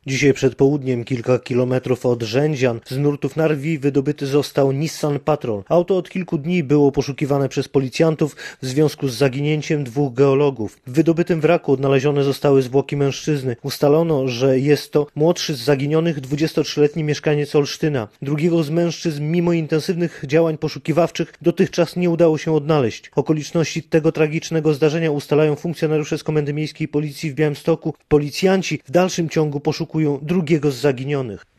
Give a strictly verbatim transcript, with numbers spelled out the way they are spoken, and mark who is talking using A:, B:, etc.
A: Dzisiaj przed południem, kilka kilometrów od Rzędzian, z nurtów Narwi wydobyty został Nissan Patrol. Auto od kilku dni było poszukiwane przez policjantów w związku z zaginięciem dwóch geologów. W wydobytym wraku odnalezione zostały zwłoki mężczyzny. Ustalono, że jest to młodszy z zaginionych dwudziestotrzyletni mieszkaniec Olsztyna. Drugiego z mężczyzn mimo intensywnych działań poszukiwawczych dotychczas nie udało się odnaleźć. Okoliczności tego tragicznego zdarzenia ustalają funkcjonariusze z Komendy Miejskiej Policji w Białymstoku. Policjanci w dalszym ciągu poszukują drugiego z zaginionych.